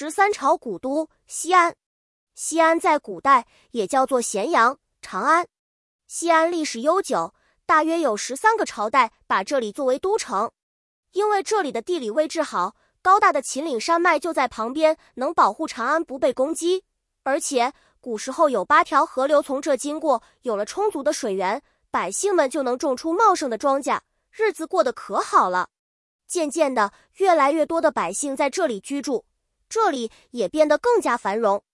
13朝古都西安。西安在古代也叫做咸阳、长安。西安历史悠久，大约有13个朝代把这里作为都城。因为这里的地理位置好，高大的秦岭山脉就在旁边，能保护长安不被攻击。而且古时候有8条河流从这经过，有了充足的水源，百姓们就能种出茂盛的庄稼，日子过得可好了。渐渐的，越来越多的百姓在这里居住，这里也变得更加繁荣。